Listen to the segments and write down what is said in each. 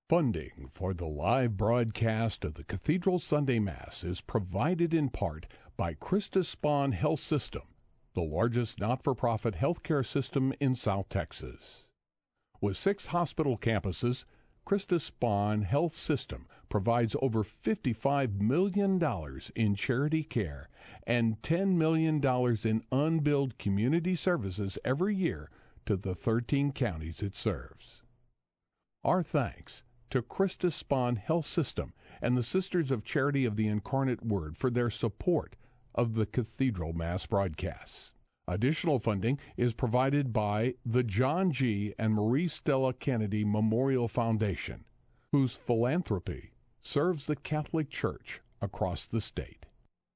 Funding for the live broadcast of the Cathedral Sunday Mass is provided in part by Christus Spohn Health System, the largest not-for-profit healthcare system in South Texas. With 6 hospital campuses, Christus Spohn Health System provides over $55 million in charity care and $10 million in unbilled community services every year to the 13 counties it serves. Our thanks to Christus Spohn Health System and the Sisters of Charity of the Incarnate Word for their support of the Cathedral Mass broadcasts. Additional funding is provided by the John G. and Marie Stella Kennedy Memorial Foundation, whose philanthropy serves the Catholic Church across the state.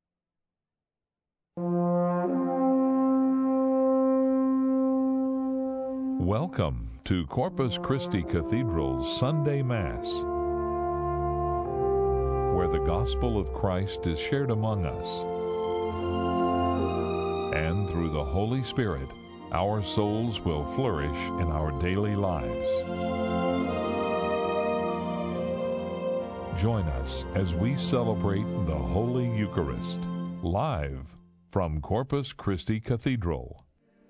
Welcome to Corpus Christi Cathedral's Sunday Mass, where the gospel of Christ is shared among us, and through the Holy Spirit, our souls will flourish in our daily lives. Join us as we celebrate the Holy Eucharist, live from Corpus Christi Cathedral.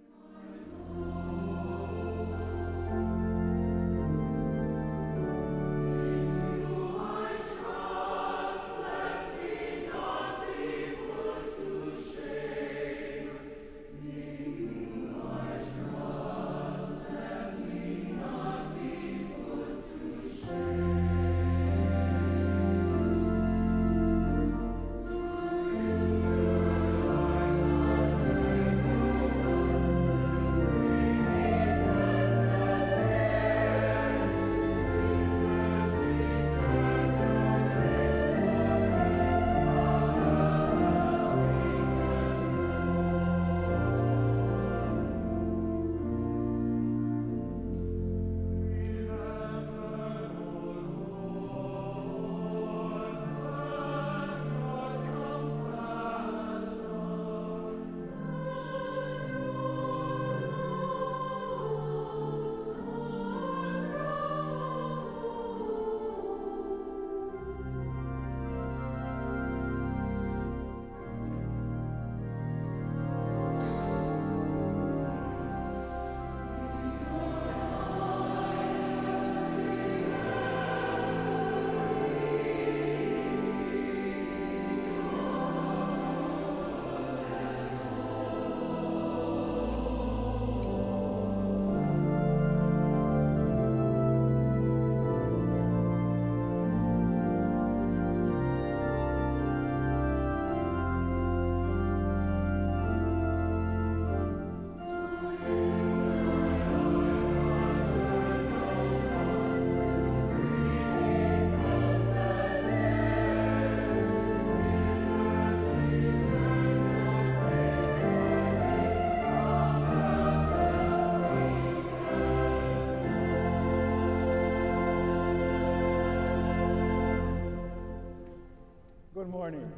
Good morning,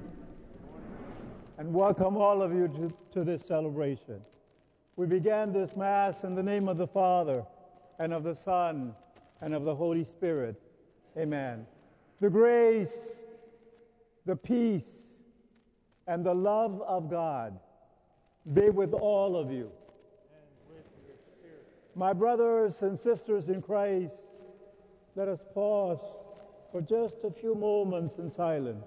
and welcome all of you to this celebration. We began this Mass in the name of the Father, and of the Son, and of the Holy Spirit. Amen. The grace, the peace, and the love of God be with all of you. And with your spirit. My brothers and sisters in Christ, let us pause for just a few moments in silence.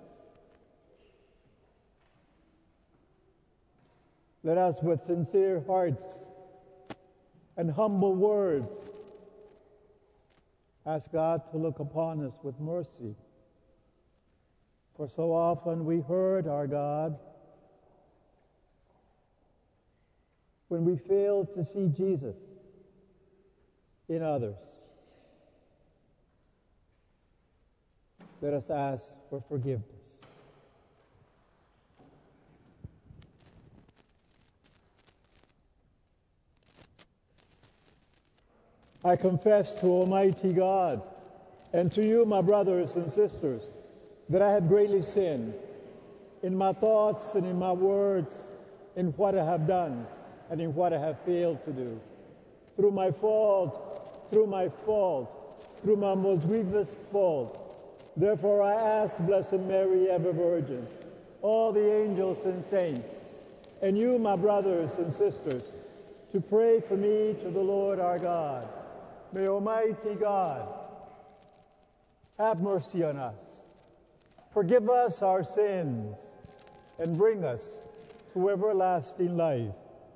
Let us, with sincere hearts and humble words, ask God to look upon us with mercy. For so often we hurt our God when we fail to see Jesus in others. Let us ask for forgiveness. I confess to Almighty God and to you, my brothers and sisters, that I have greatly sinned in my thoughts and in my words, in what I have done and in what I have failed to do. Through my fault, through my most grievous fault. Therefore I ask Blessed Mary, ever Virgin, all the angels and saints, and you, my brothers and sisters, to pray for me to the Lord our God. May Almighty God have mercy on us, forgive us our sins, and bring us to everlasting life.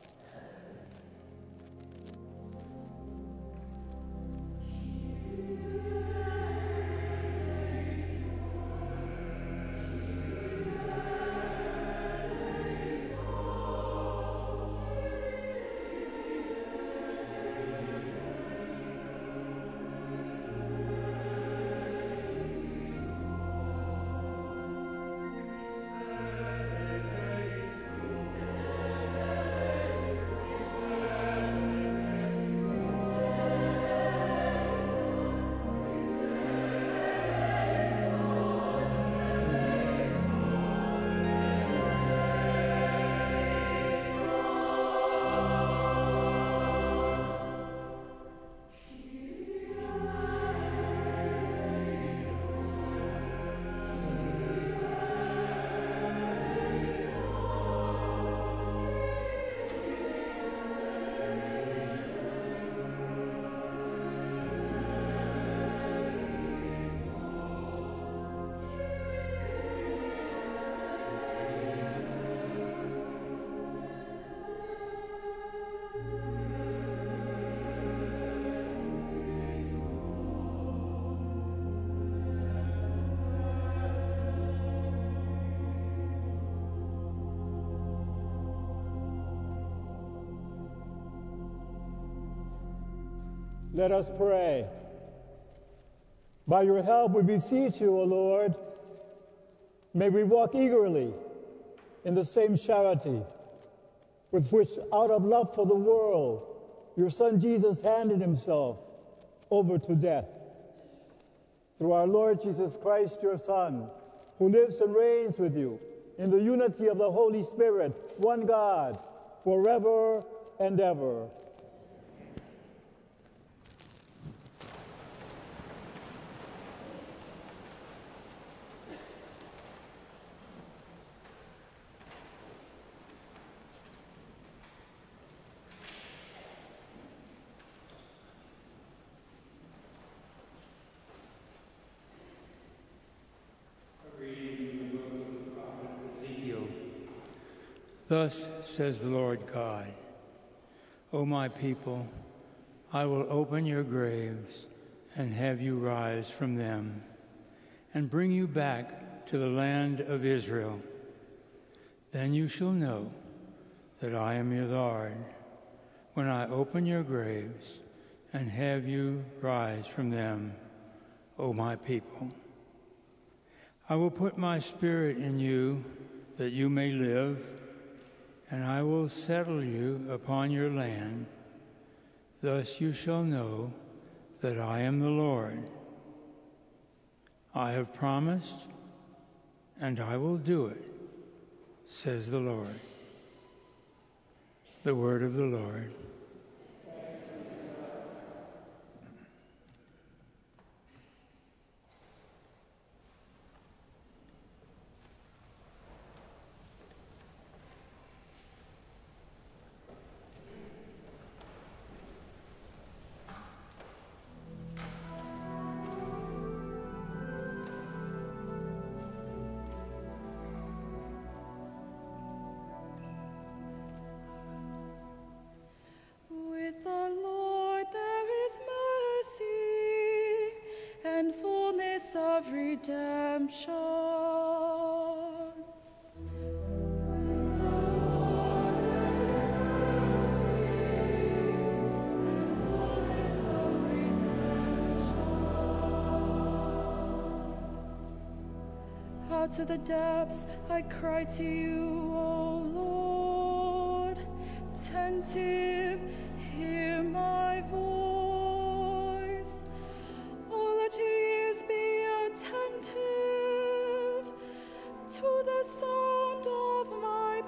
Let us pray. By your help we beseech you, O Lord, may we walk eagerly in the same charity with which, out of love for the world, your Son Jesus handed himself over to death. Through our Lord Jesus Christ, your Son, who lives and reigns with you in the unity of the Holy Spirit, one God, forever and ever. Thus says the Lord God, O my people, I will open your graves and have you rise from them, and bring you back to the land of Israel. Then you shall know that I am your Lord, when I open your graves and have you rise from them, O my people. I will put my spirit in you, that you may live, and I will settle you upon your land. Thus you shall know that I am the Lord. I have promised, and I will do it, says the Lord. The word of the Lord. Of redemption. Out to the depths I cry to you, O Lord, attentive, hear my voice. Oh, let your ears be attentive to the sound of my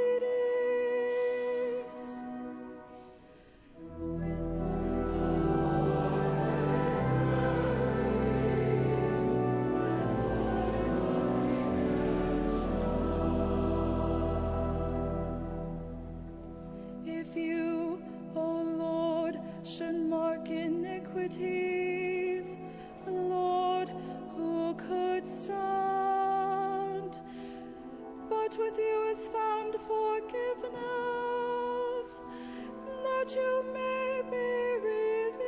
pleadings. With the iniquities. Lord, who could stand? But with you is found forgiveness, that you may be revealed.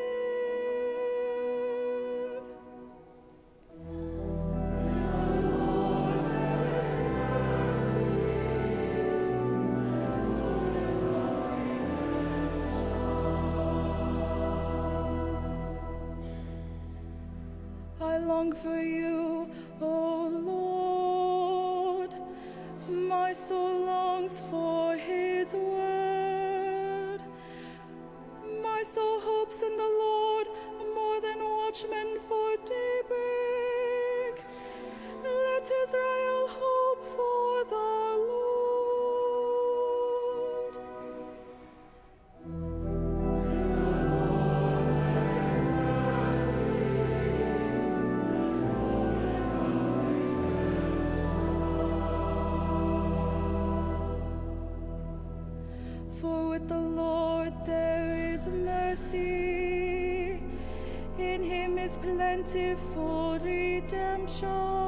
I long for you, O Lord. My soul longs for his word. My soul hopes in the Lord more than watchmen for daybreak. Let Israel hope for the Lord. For with the Lord there is mercy, in him is plentiful redemption.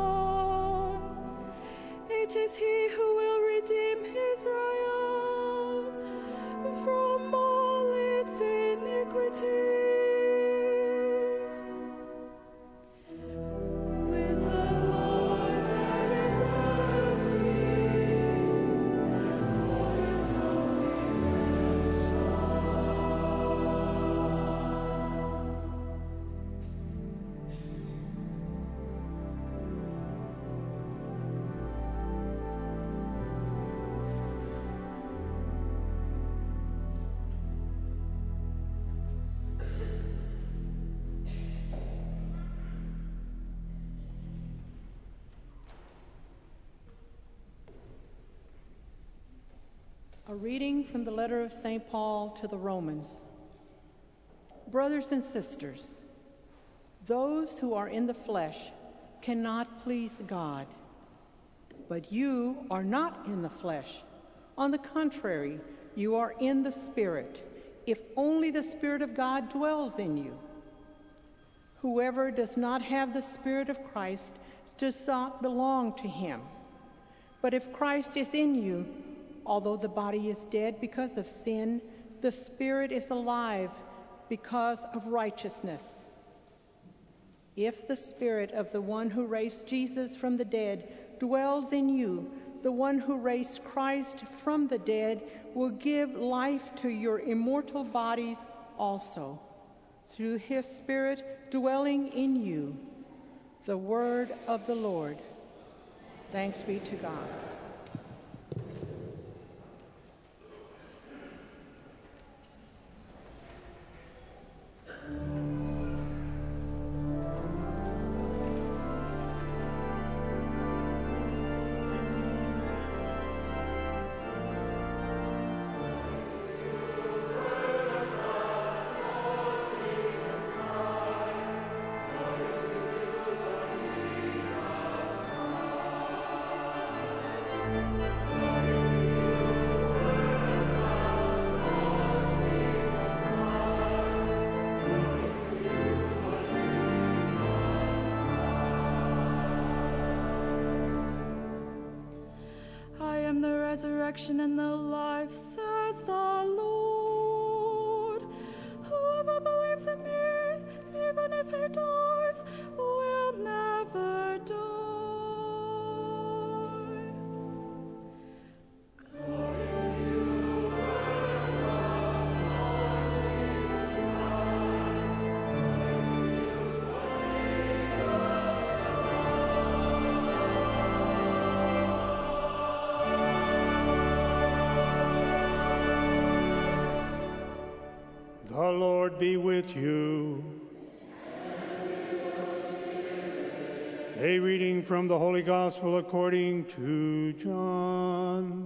It is he who will redeem Israel from all its iniquities. With the Lord there is mercy, fullness of redemption. A reading from the letter of St. Paul to the Romans. Brothers and sisters, those who are in the flesh cannot please God. But you are not in the flesh. On the contrary, you are in the Spirit, if only the Spirit of God dwells in you. Whoever does not have the Spirit of Christ does not belong to him. But if Christ is in you, although the body is dead because of sin, the Spirit is alive because of righteousness. If the Spirit of the one who raised Jesus from the dead dwells in you, the one who raised Christ from the dead will give life to your immortal bodies also, through his Spirit dwelling in you. The word of the Lord. Thanks be to God. Resurrection and the life, says the Lord. Whoever believes in me, even if he dies, will never die. Glory to you, The Lord be with you. A reading from the Holy Gospel according to John.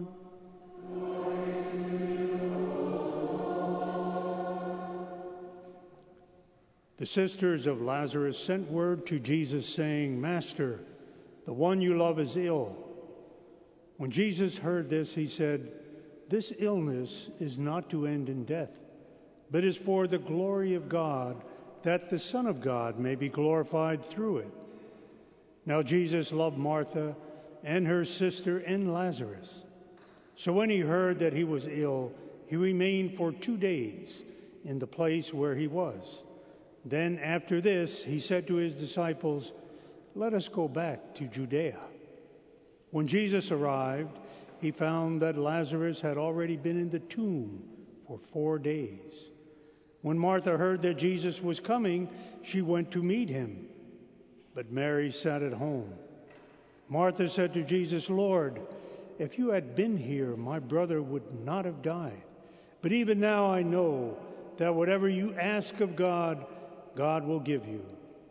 The sisters of Lazarus sent word to Jesus saying, "Master, the one you love is ill." When Jesus heard this, he said, "This illness is not to end in death, but is for the glory of God, that the Son of God may be glorified through it. Now Jesus loved Martha and her sister and Lazarus. So when he heard that he was ill, he remained for 2 days in the place where he was. Then after this, he said to his disciples, "Let us go back to Judea." When Jesus arrived, he found that Lazarus had already been in the tomb for 4 days. When Martha heard that Jesus was coming, she went to meet him, but Mary sat at home. Martha said to Jesus, "Lord, if you had been here, my brother would not have died. But even now I know that whatever you ask of God, God will give you."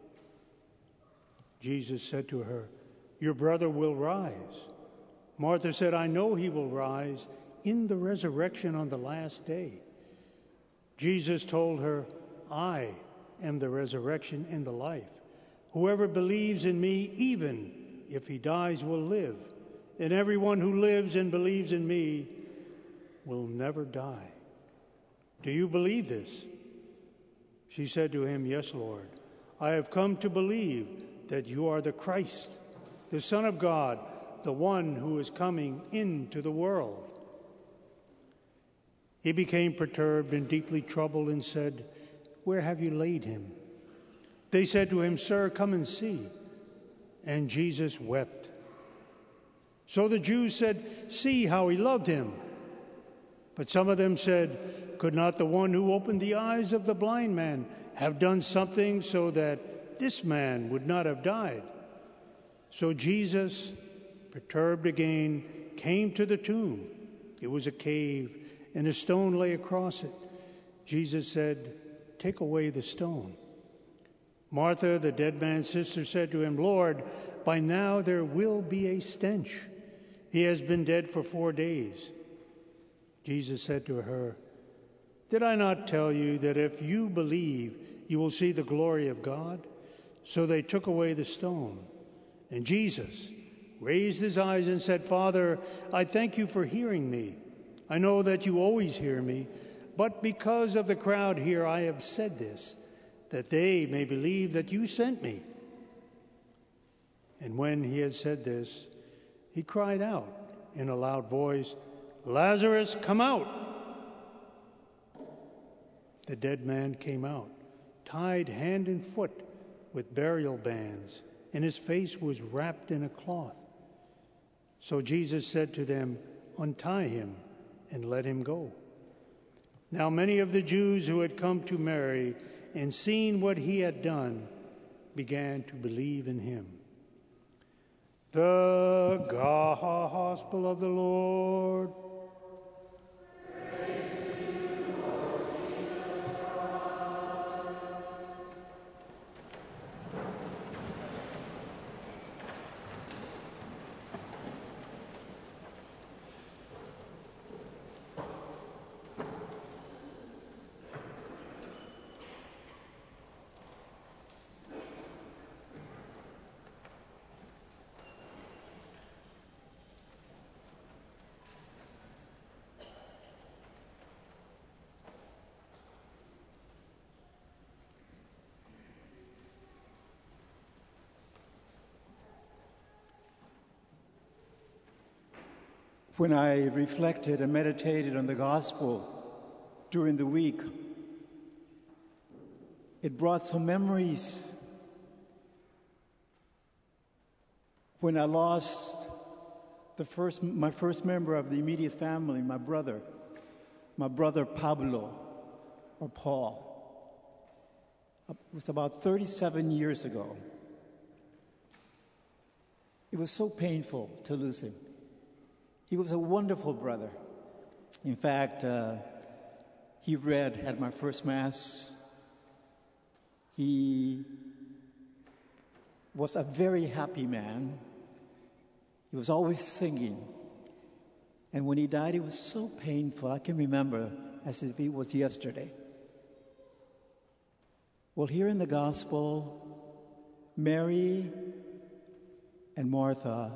Jesus said to her, "Your brother will rise." Martha said, "I know he will rise in the resurrection on the last day." Jesus told her, "I am the resurrection and the life. Whoever believes in me, even if he dies, will live. And everyone who lives and believes in me will never die. Do you believe this?" She said to him, "Yes, Lord. I have come to believe that you are the Christ, the Son of God, the one who is coming into the world." He became perturbed and deeply troubled and said, "Where have you laid him?" They said to him, "Sir, come and see." And Jesus wept. So the Jews said, "See how he loved him." But some of them said, "Could not the one who opened the eyes of the blind man have done something so that this man would not have died?" So Jesus, perturbed again, came to the tomb. It was a cave, and a stone lay across it. Jesus said, "Take away the stone." Martha, the dead man's sister, said to him, "Lord, by now there will be a stench. He has been dead for 4 days." Jesus said to her, "Did I not tell you that if you believe, you will see the glory of God?" So they took away the stone. And Jesus raised his eyes and said, "Father, I thank you for hearing me. I know that you always hear me, but because of the crowd here I have said this, that they may believe that you sent me." And when he had said this, he cried out in a loud voice, "Lazarus, come out!" The dead man came out, tied hand and foot with burial bands, and his face was wrapped in a cloth. So Jesus said to them, "Untie him and let him go." Now many of the Jews who had come to Mary and seen what he had done began to believe in him. The Gospel of the Lord. When I reflected and meditated on the gospel during the week, it brought some memories when I lost my first member of the immediate family, my brother Pablo, or Paul. It was about 37 years ago. It was so painful to lose him. He was a wonderful brother. In fact, he read at my first Mass. He was a very happy man. He was always singing. And when he died, it was so painful. I can remember as if it was yesterday. Well, here in the Gospel, Mary and Martha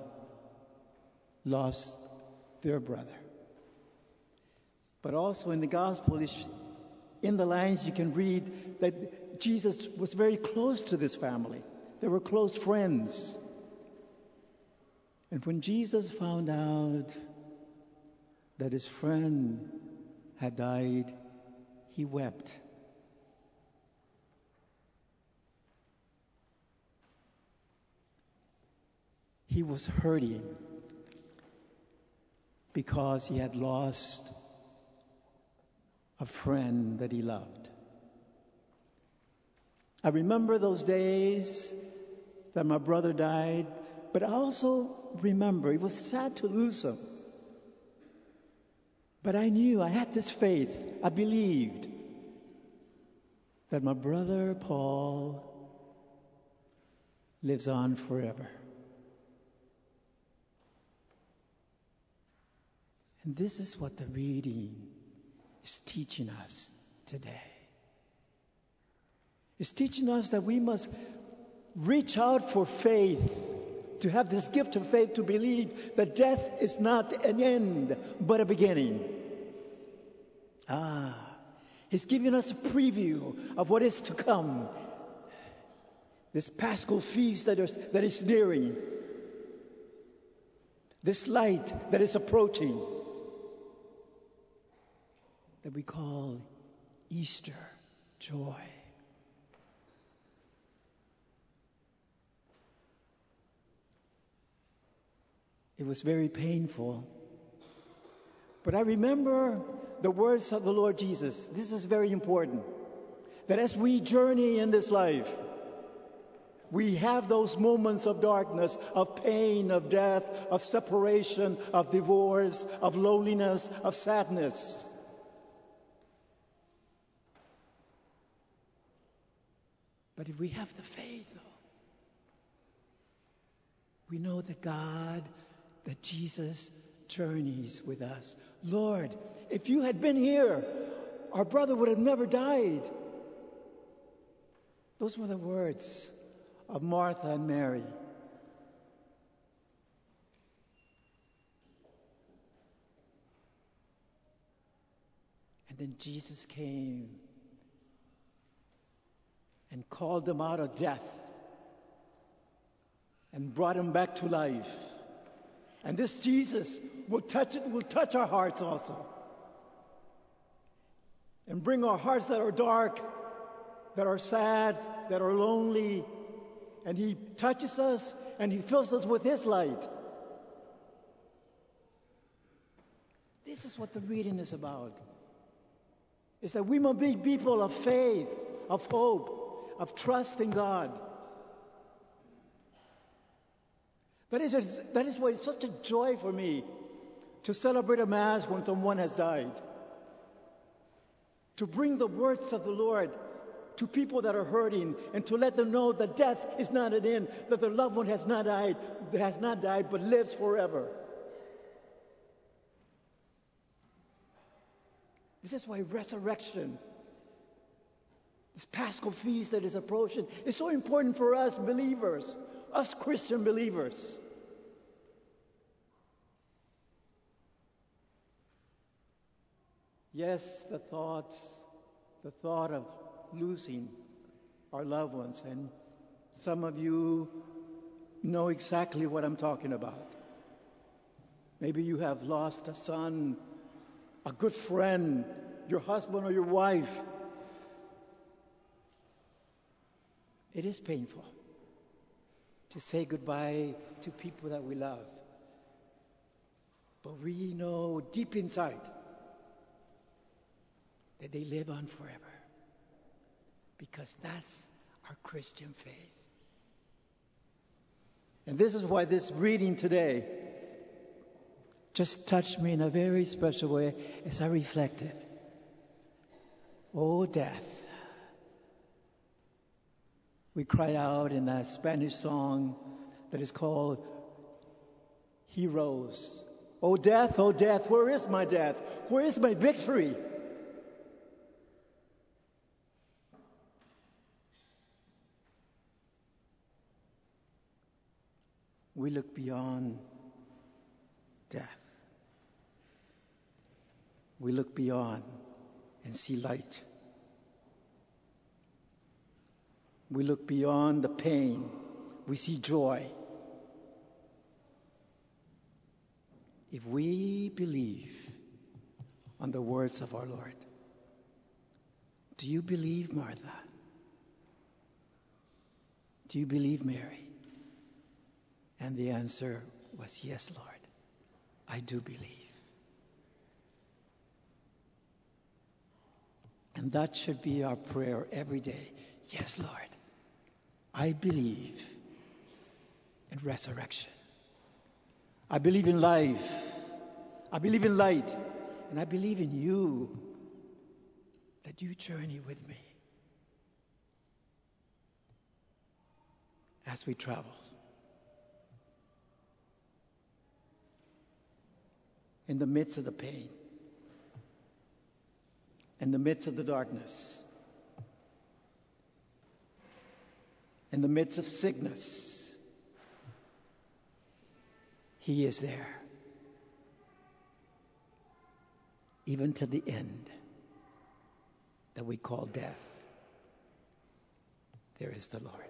lost their brother. But also in the Gospel, In the lines, you can read that Jesus was very close to this family. They were close friends. And when Jesus found out that his friend had died, he wept. He was hurting because he had lost a friend that he loved. I remember those days that my brother died, but I also remember it was sad to lose him. But I knew, I had this faith, I believed that my brother Paul lives on forever. And this is what the reading is teaching us today. It's teaching us that we must reach out for faith, to have this gift of faith, to believe that death is not an end, but a beginning. He's giving us a preview of what is to come. This Paschal feast that is nearing. This light that is approaching. That we call Easter joy. It was very painful. But I remember the words of the Lord Jesus. This is very important. That as we journey in this life, we have those moments of darkness, of pain, of death, of separation, of divorce, of loneliness, of sadness. But if we have the faith, though, we know that that Jesus journeys with us. Lord, if you had been here, our brother would have never died. Those were the words of Martha and Mary. And then Jesus came and called them out of death and brought them back to life. And this Jesus will touch our hearts also. And bring our hearts that are dark, that are sad, that are lonely. And he touches us and he fills us with his light. This is what the reading is about. It's that we must be people of faith, of hope, of trust in God. That is why it's such a joy for me to celebrate a Mass when someone has died. To bring the words of the Lord to people that are hurting and to let them know that death is not an end, that their loved one has not died but lives forever. This is why resurrection, this Paschal feast that is approaching, is so important for us believers. Us Christian believers. Yes, the thought of losing our loved ones, and some of you know exactly what I'm talking about. Maybe you have lost a son, a good friend, your husband or your wife. It is painful to say goodbye to people that we love. But we know deep inside that they live on forever. Because that's our Christian faith. And this is why this reading today just touched me in a very special way as I reflected. Oh, death. We cry out in that Spanish song that is called He Rose. Oh death, where is my death? Where is my victory? We look beyond death. We look beyond and see light. We look beyond the pain. We see joy. If we believe on the words of our Lord, do you believe, Martha? Do you believe, Mary? And the answer was, yes, Lord, I do believe. And that should be our prayer every day. Yes, Lord, I believe in resurrection. I believe in life. I believe in light. And I believe in you, that you journey with me as we travel. In the midst of the pain, in the midst of the darkness, in the midst of sickness, He is there. Even to the end that we call death, there is the Lord.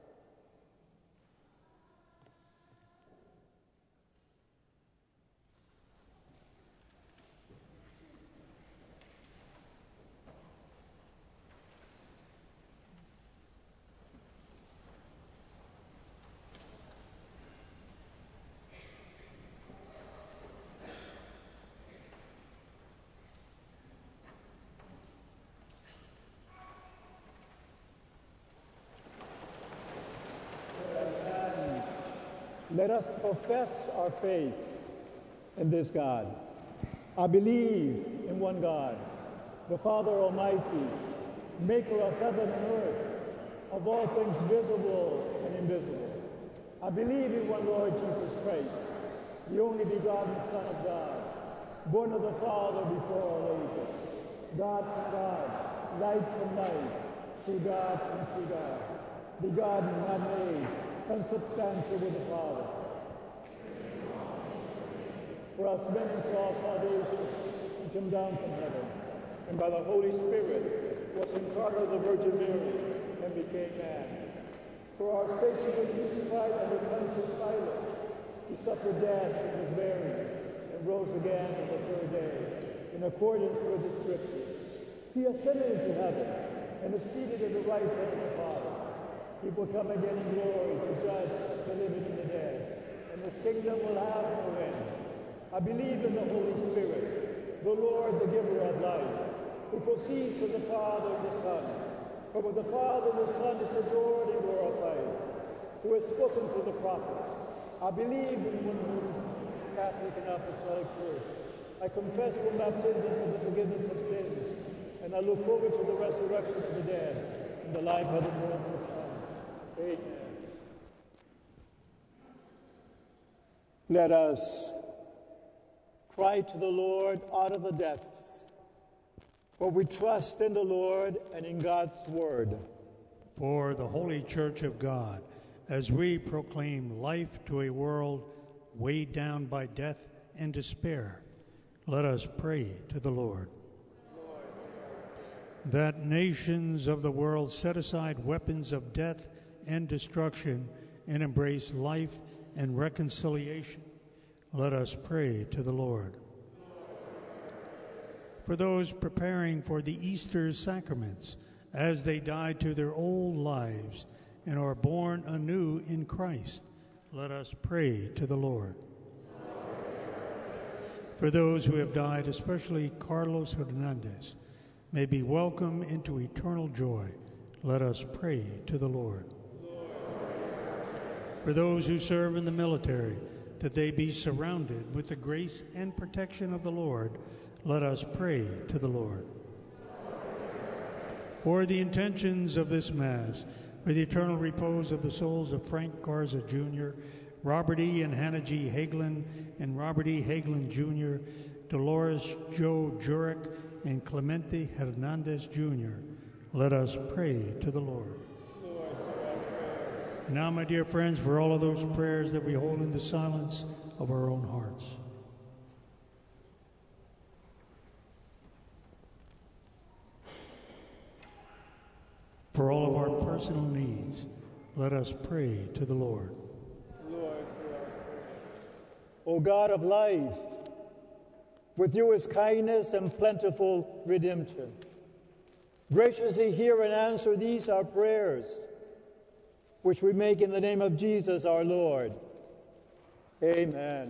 Let us profess our faith in this God. I believe in one God, the Father Almighty, maker of heaven and earth, of all things visible and invisible. I believe in one Lord Jesus Christ, the only begotten Son of God, born of the Father before all ages, God from God, light from light, true God from true God, begotten, not made, consubstantial with the Father. For us men and for our salvation, He came down from heaven, and by the Holy Spirit was incarnate of the Virgin Mary, and became man. For our sake He was crucified under Pontius Pilate. He suffered death and was buried, and rose again on the third day, in accordance with the Scriptures. He ascended into heaven, and is seated at the right hand of the Father. He will come again in glory to judge the living and the dead, and His kingdom will have no end. I believe in the Holy Spirit, the Lord, the giver of life, who proceeds from the Father and the Son, for with the Father and the Son is adored and glorified, who has spoken through the prophets. I believe in one holy Catholic and Apostolic Church. I confess one baptism for the forgiveness of sins, and I look forward to the resurrection of the dead and the life of the world to come. Amen. Let us cry to the Lord out of the depths, for we trust in the Lord and in God's word. For the Holy Church of God, as we proclaim life to a world weighed down by death and despair, let us pray to the Lord. That nations of the world set aside weapons of death and destruction and embrace life and reconciliation, let us pray to the Lord. For those preparing for the Easter sacraments, as they die to their old lives and are born anew in Christ, let us pray to the Lord. For those who have died, especially Carlos Hernandez, may be welcomed into eternal joy, let us pray to the Lord. For those who serve in the military, that they be surrounded with the grace and protection of the Lord, let us pray to the Lord. For the intentions of this Mass, for the eternal repose of the souls of Frank Garza Jr., Robert E. and Hannah G. Hagelin, and Robert E. Hagelin Jr., Dolores Joe Jurek, and Clemente Hernandez Jr., let us pray to the Lord. Now, my dear friends, for all of those prayers that we hold in the silence of our own hearts. For all of our prayers personal needs, let us pray to the Lord. Lord, hear our prayers. O God of life, with you is kindness and plentiful redemption. Graciously hear and answer these our prayers, which we make in the name of Jesus our Lord. Amen.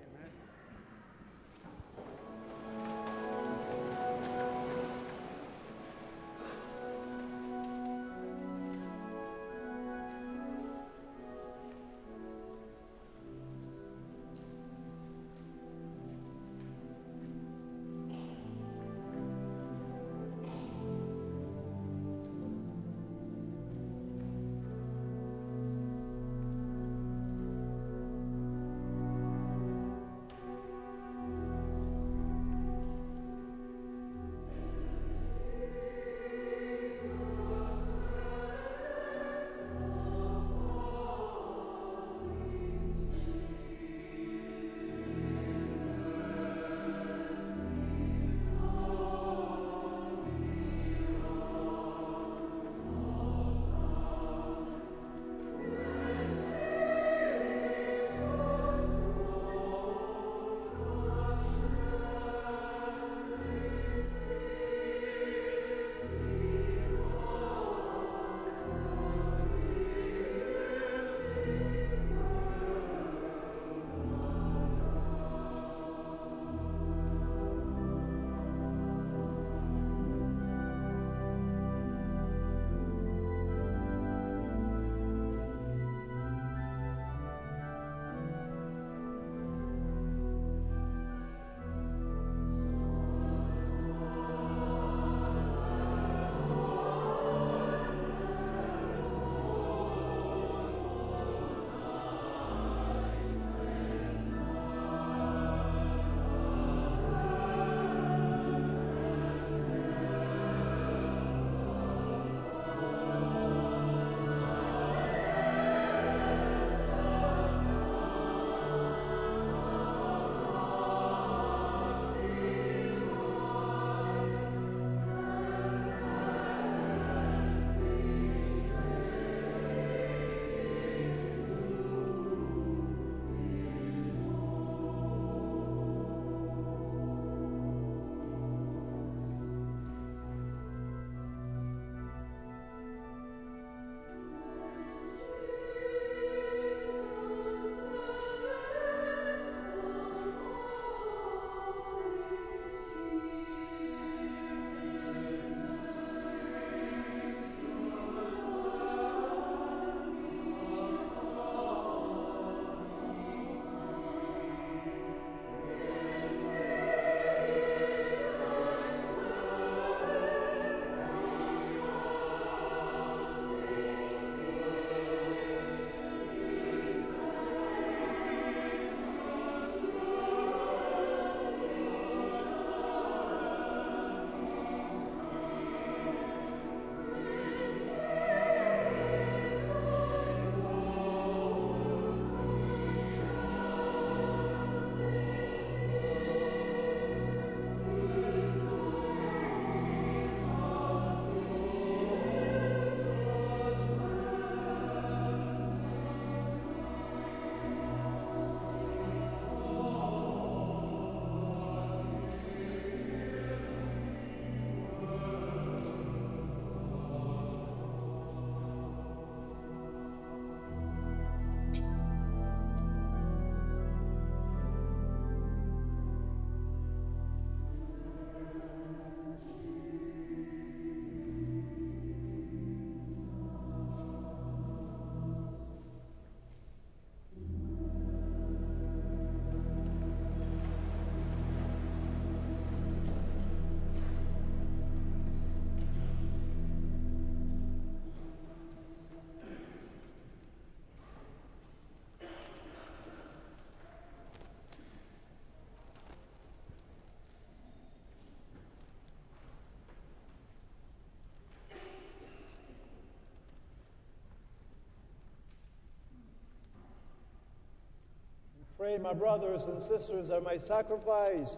Pray, my brothers and sisters, that my sacrifice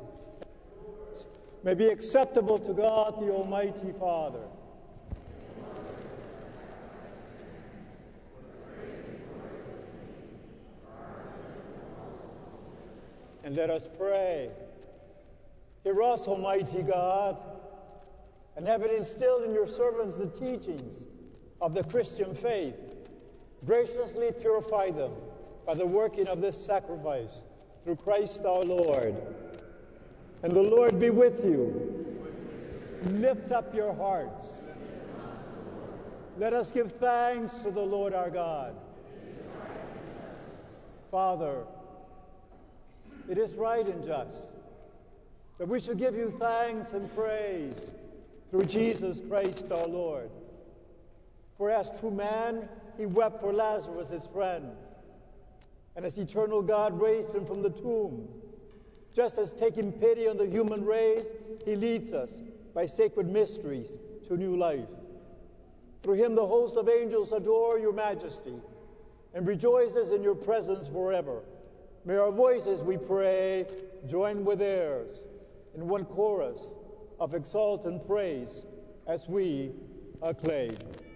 may be acceptable to God, the Almighty Father. And let us pray. Hear us, Almighty God, and have it instilled in your servants the teachings of the Christian faith. Graciously purify them by the working of this sacrifice through Christ our Lord. And the Lord be with you. Lift up your hearts. Let us give thanks to the Lord our God. Father, it is right and just that we should give you thanks and praise through Jesus Christ our Lord. For as true man, he wept for Lazarus, his friend. And as eternal God raised him from the tomb, just as taking pity on the human race, he leads us by sacred mysteries to new life. Through him the host of angels adore your majesty and rejoices in your presence forever. May our voices, we pray, join with theirs in one chorus of exultant praise as we acclaim.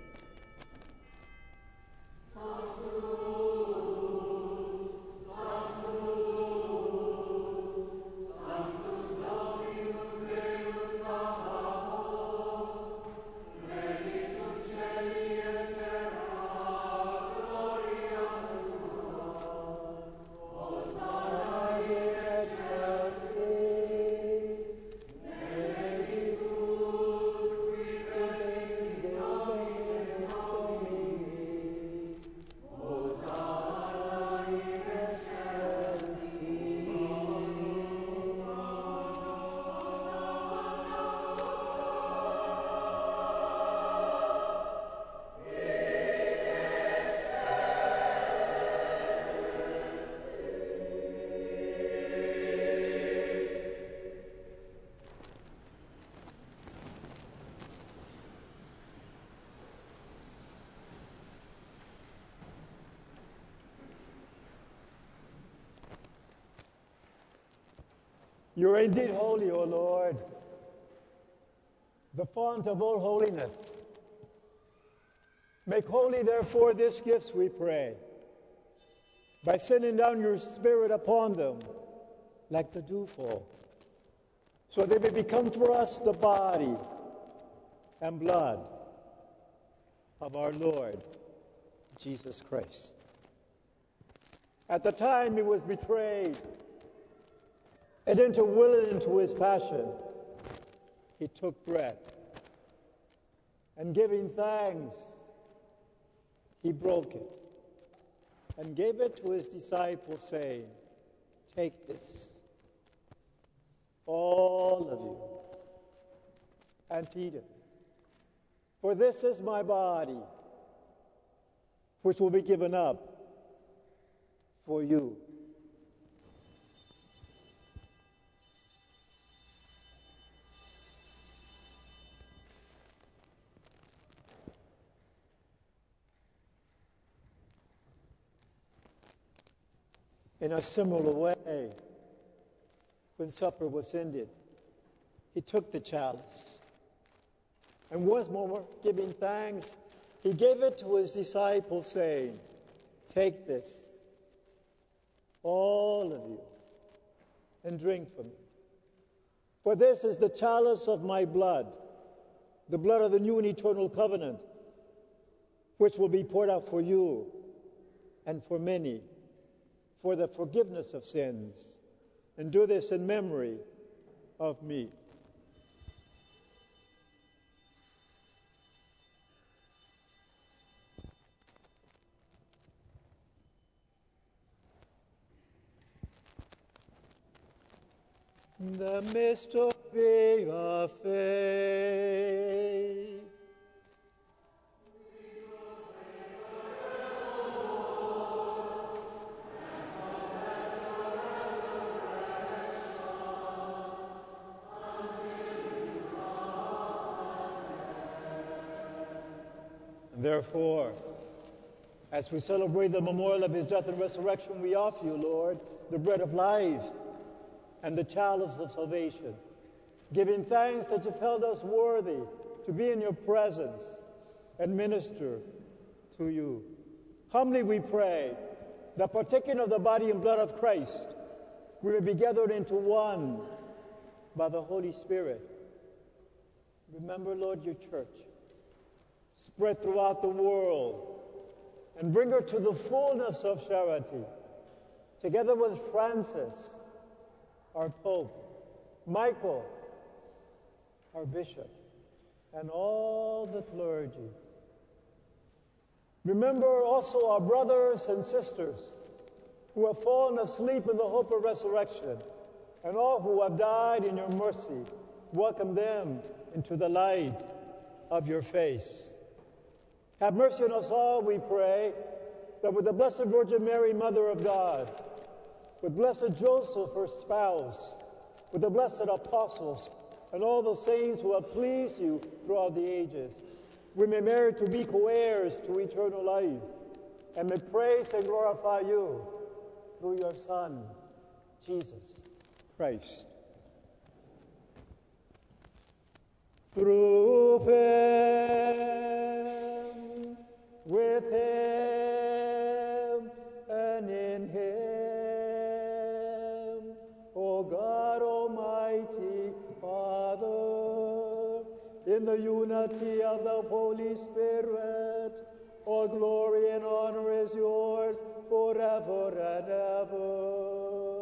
You are indeed holy, O Lord, the font of all holiness. Make holy, therefore, these gifts, we pray, by sending down your Spirit upon them like the dewfall, so they may become for us the body and blood of our Lord Jesus Christ. At the time he was betrayed and entered willingly into his passion, he took bread, and giving thanks, he broke it and gave it to his disciples, saying, "Take this, all of you, and eat it. For this is my body, which will be given up for you." In a similar way, when supper was ended, he took the chalice, and once more giving thanks, he gave it to his disciples, saying, "Take this, all of you, and drink from it. For this is the chalice of my blood, the blood of the new and eternal covenant, which will be poured out for you and for many, for the forgiveness of sins. And do this in memory of me." The mystery of faith. Therefore, as we celebrate the memorial of his death and resurrection, we offer you, Lord, the bread of life and the chalice of salvation, giving thanks that you've held us worthy to be in your presence and minister to you. Humbly we pray that partaking of the body and blood of Christ, we may be gathered into one by the Holy Spirit. Remember, Lord, your church, spread throughout the world, and bring her to the fullness of charity, together with Francis, our Pope, Michael, our Bishop, and all the clergy. Remember also our brothers and sisters who have fallen asleep in the hope of resurrection, and all who have died in your mercy. Welcome them into the light of your face. Have mercy on us all, we pray, that with the Blessed Virgin Mary, Mother of God, with blessed Joseph, her spouse, with the blessed apostles, and all the saints who have pleased you throughout the ages, we may merit to be co-heirs to eternal life, and may praise and glorify you through your Son, Jesus Christ. Through him, with him, and in him, O God Almighty, Father, in the unity of the Holy Spirit, all glory and honor is yours forever and ever.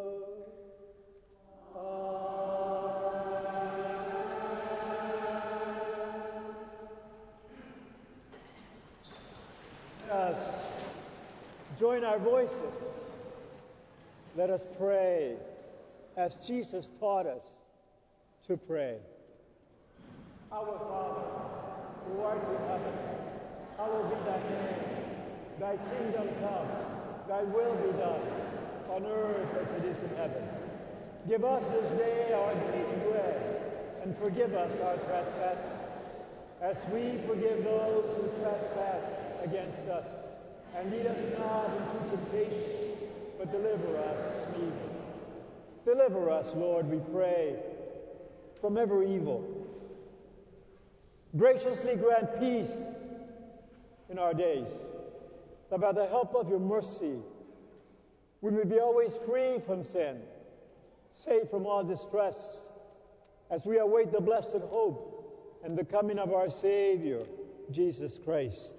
Yes, join our voices. Let us pray as Jesus taught us to pray. Our Father, who art in heaven, hallowed be thy name. Thy kingdom come, thy will be done, on earth as it is in heaven. Give us this day our daily bread, and forgive us our trespasses, as we forgive those who trespass against us. And lead us not into temptation, but deliver us from evil. Deliver us, Lord, we pray, from every evil. Graciously grant peace in our days, that by the help of your mercy, we may be always free from sin, safe from all distress, as we await the blessed hope and the coming of our Savior, Jesus Christ.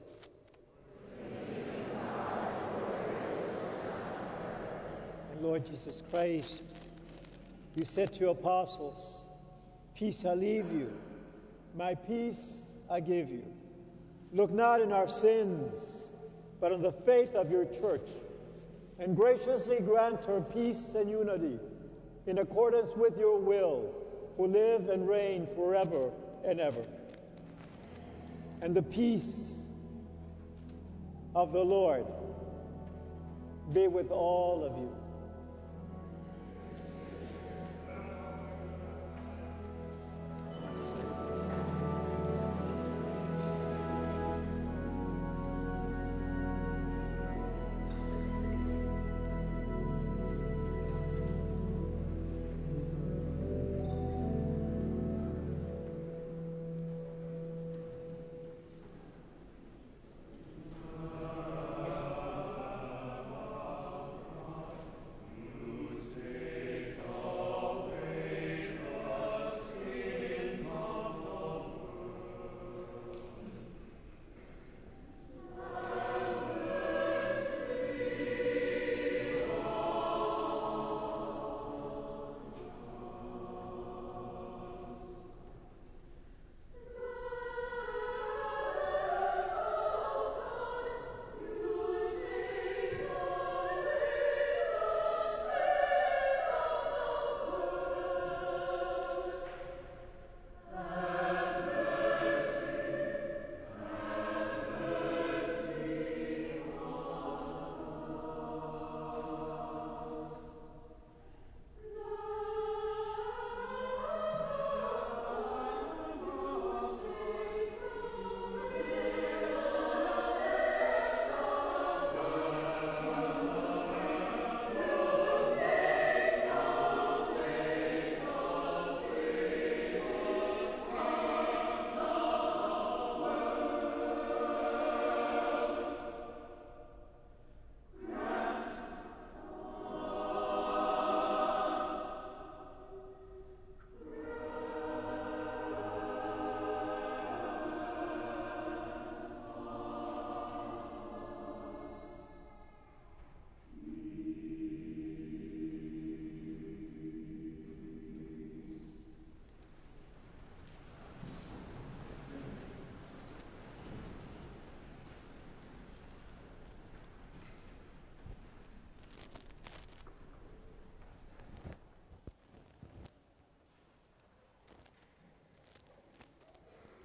And Lord Jesus Christ, you said to your apostles, peace I leave you, my peace I give you. Look not in our sins, but on the faith of your church, and graciously grant her peace and unity in accordance with your will, who live and reign forever and ever. And the peace of the Lord be with all of you.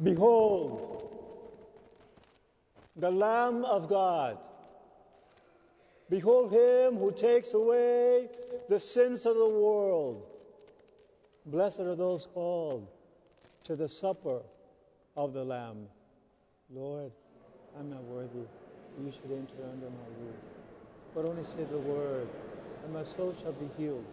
Behold, the Lamb of God. Behold him who takes away the sins of the world. Blessed are those called to the supper of the Lamb. Lord, I'm not worthy. You should enter under my roof. But only say the word, and my soul shall be healed.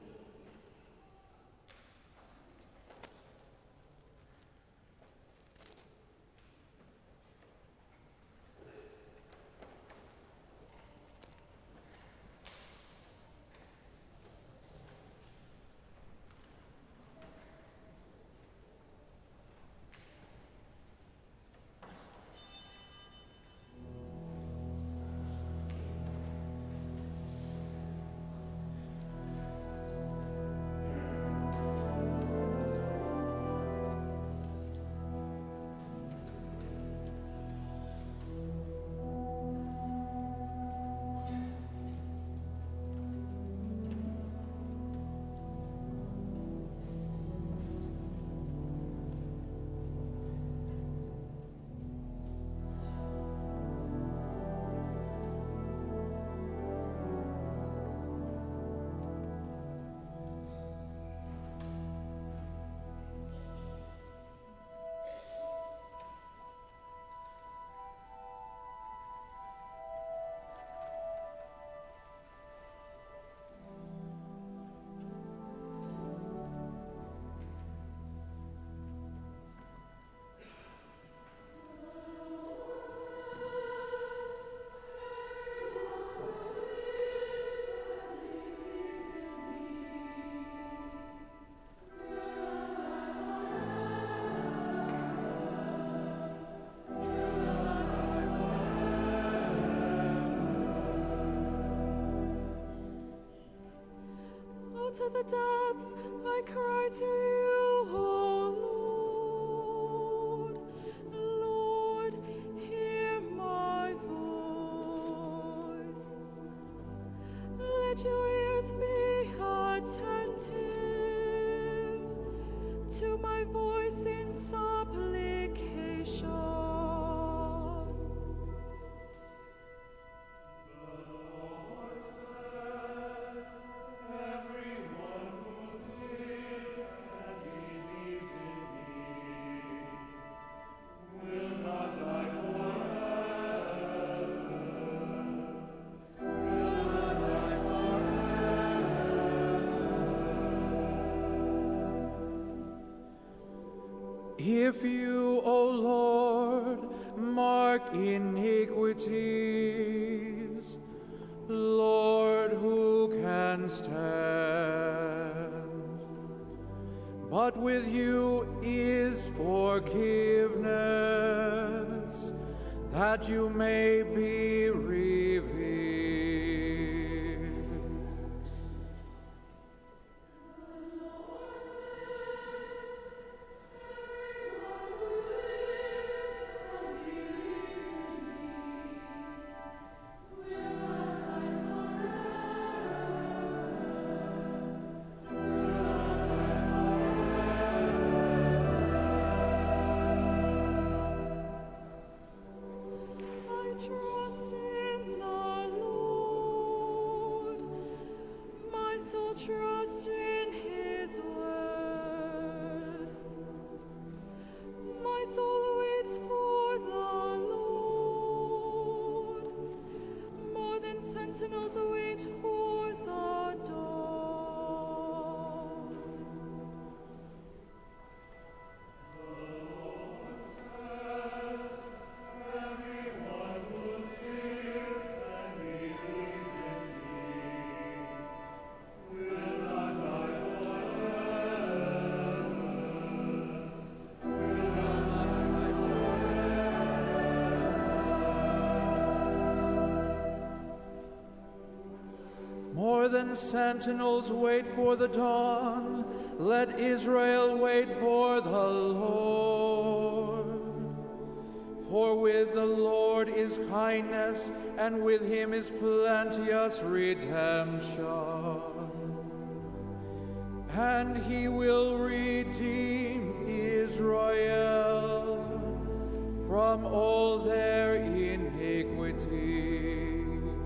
To the depths I cry to you, O Lord. Lord, hear my voice. Let your ears be attentive to my voice in supplication. If you, O Lord, mark iniquities, Lord, who can stand? But with you is forgiveness, that you may be revealed. Trust in the Lord. My soul trusts in his word. My soul waits for the Lord, more than sentinels wait for the dawn. More than sentinels wait for the dawn, let Israel wait for the Lord. For with the Lord is kindness, and with him is plenteous redemption. And he will redeem Israel. from all their iniquities.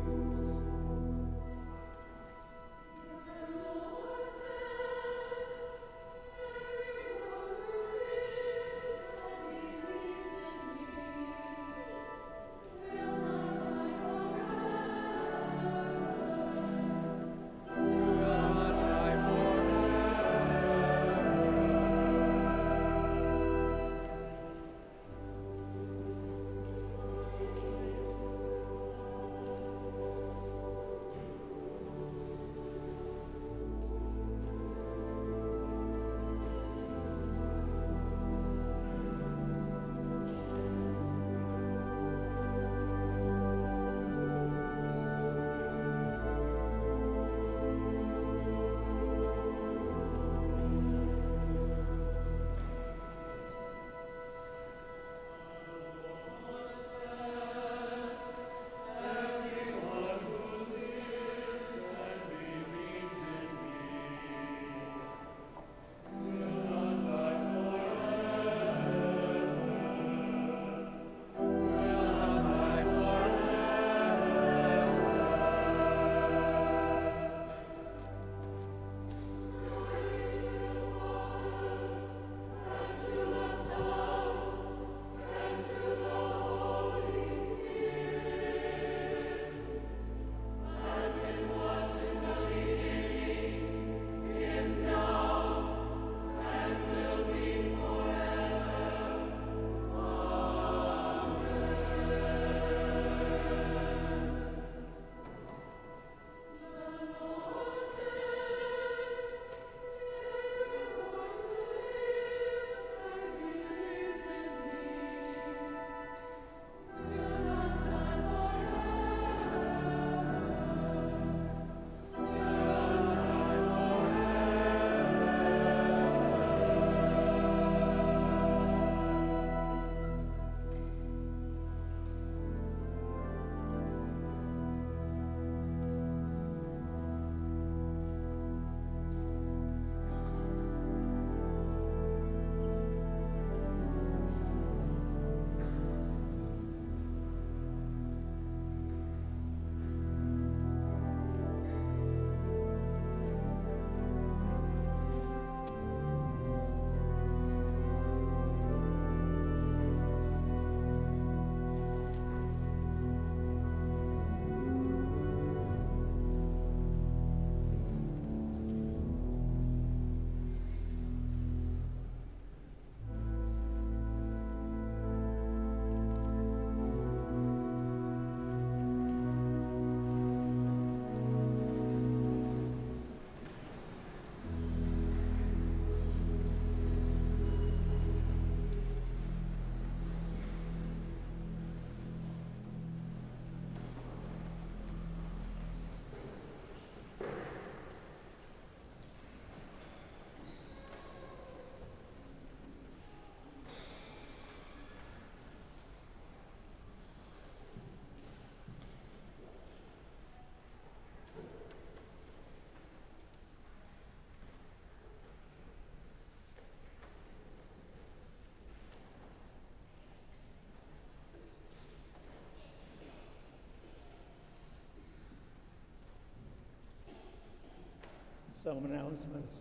Some announcements.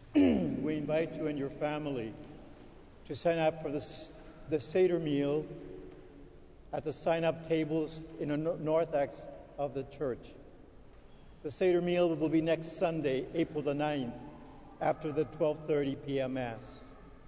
We invite you and your family to sign up for the Seder meal at the sign-up tables in the north-ex of the church. The Seder meal will be next Sunday, April the 9th, after the 12:30 p.m. Mass.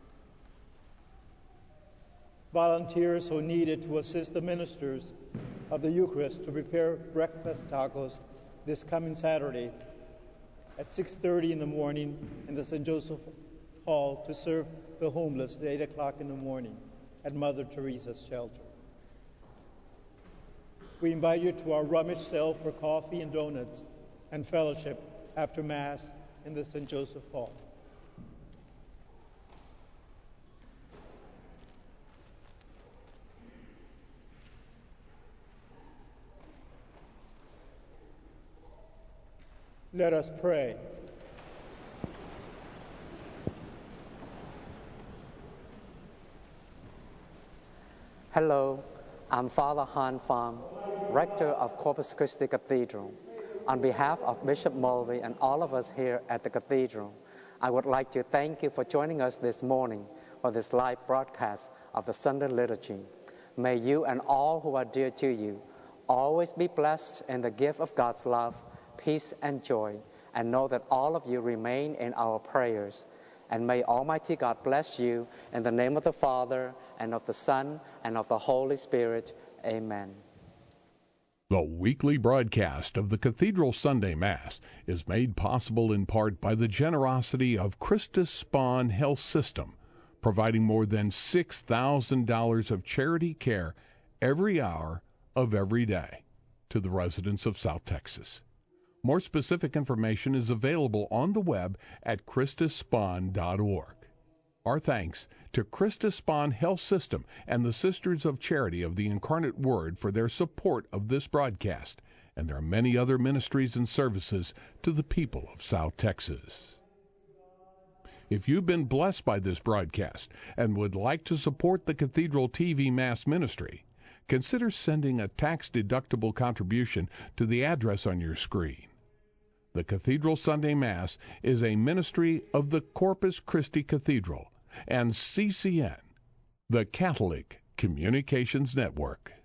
Volunteers who needed to assist the ministers of the Eucharist to prepare breakfast tacos this coming Saturday at 6:30 in the morning in the St. Joseph Hall to serve the homeless at 8 o'clock in the morning at Mother Teresa's shelter. We invite you to our rummage sale for coffee and donuts and fellowship after Mass in the St. Joseph Hall. Let us pray. Hello, I'm Father Han Pham, Rector of Corpus Christi Cathedral. On behalf of Bishop Mulvey and all of us here at the Cathedral, I would like to thank you for joining us this morning for this live broadcast of the Sunday Liturgy. May you and all who are dear to you always be blessed in the gift of God's love, peace, and joy, and know that all of you remain in our prayers. And may Almighty God bless you in the name of the Father, and of the Son, and of the Holy Spirit. Amen. The weekly broadcast of the Cathedral Sunday Mass is made possible in part by the generosity of Christus Spohn Health System, providing more than $6,000 of charity care every hour of every day to the residents of South Texas. More specific information is available on the web at ChristusSpohn.org. Our thanks to Christus Spohn Health System and the Sisters of Charity of the Incarnate Word for their support of this broadcast, and there are many other ministries and services to the people of South Texas. If you've been blessed by this broadcast and would like to support the Cathedral TV Mass Ministry, consider sending a tax-deductible contribution to the address on your screen. The Cathedral Sunday Mass is a ministry of the Corpus Christi Cathedral and CCN, the Catholic Communications Network.